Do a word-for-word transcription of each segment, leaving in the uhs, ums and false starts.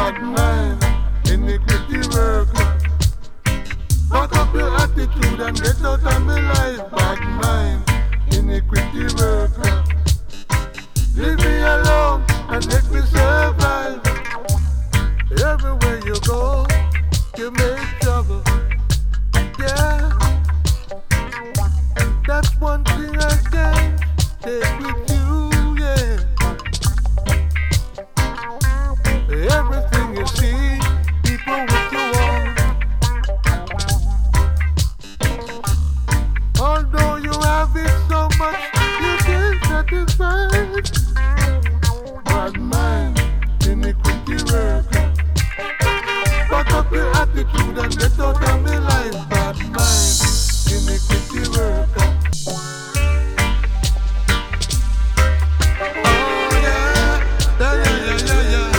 bad mind, iniquity worker. Back up your attitude and get out of my life, bad mind, iniquity worker. Leave me alone and let me survive. Everywhere you go, you make trouble. Yeah, that's one thing I can take with you, yeah. Everything you see, people with you on. Although you have it so much, you can't satisfy. Bad mind, iniquity worker. Back up your attitude and get out of my life. Bad mind, iniquity worker. Oh yeah, yeah, yeah, yeah, yeah.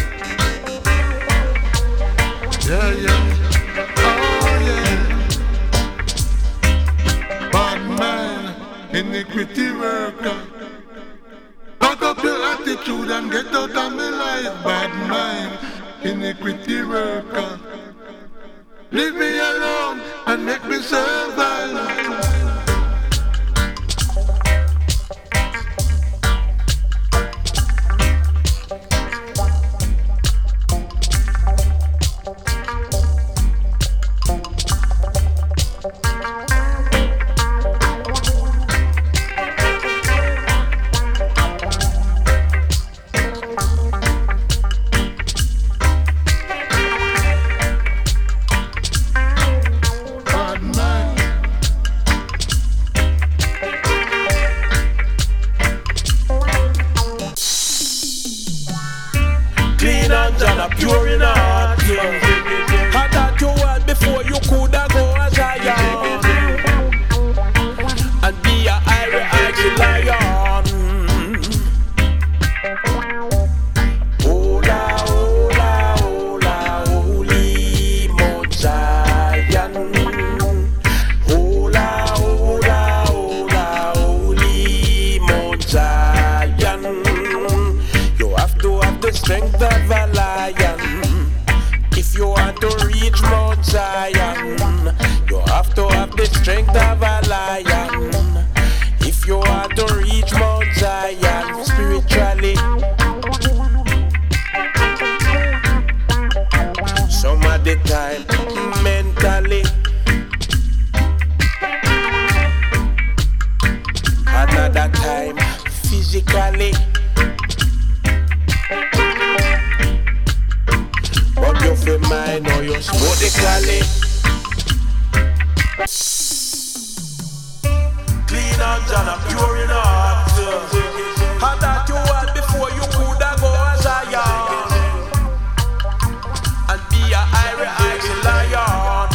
Yeah, yeah. Oh yeah. Bad mind, iniquity worker. Back up your attitude and get out of my life. Bad mind, iniquity worker. Leave me alone and make me survive. Pure in heart, yeah. I thought you were before you coulda go a Zion and be a Irish lion. Hola, hola, hola, holy Mount Zion. Hola, hola, hola, holy Mount Zion. You have to have the strength of a lion. If you want to reach Mount Zion, you have to have the strength of a lion. If you want to reach Mount Zion spiritually, some of the time mentally, another time physically. But you feel mine or you're sporadically. Clean hands and a pure in heart. I thought you had before you coulda go as a Zion and be a Irish lion.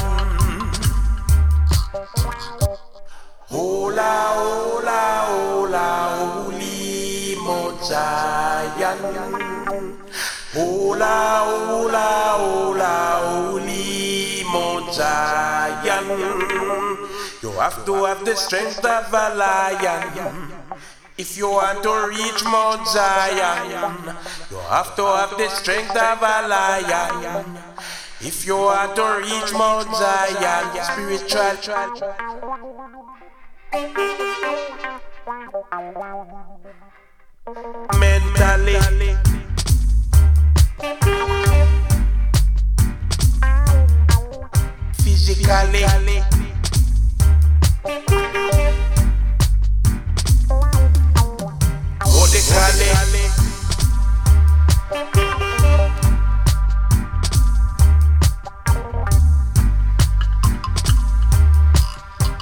Hola, hola, hola, holy Mount Zion. Hola, hola, hola, holy Mount Zion. You have to have the strength of a lion. If you want to reach Mount Zion, you have to have the strength of a lion. If you want to reach Mount Zion, spiritual. Mentally. Physically,